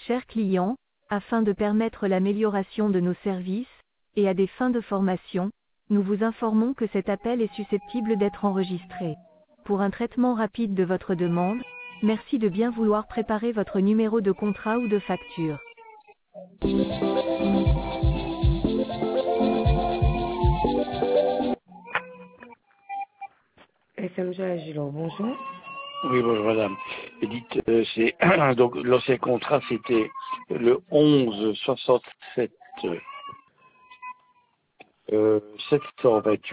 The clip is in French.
Chers clients, afin de permettre l'amélioration de nos services, et à des fins de formation, nous vous informons que cet appel est susceptible d'être enregistré. Pour un traitement rapide de votre demande, merci de bien vouloir préparer votre numéro de contrat ou de facture. SMG Agilor, bonjour. Oui, bonjour madame. Et dites, c'est donc l'ancien contrat c'était le 11 67 728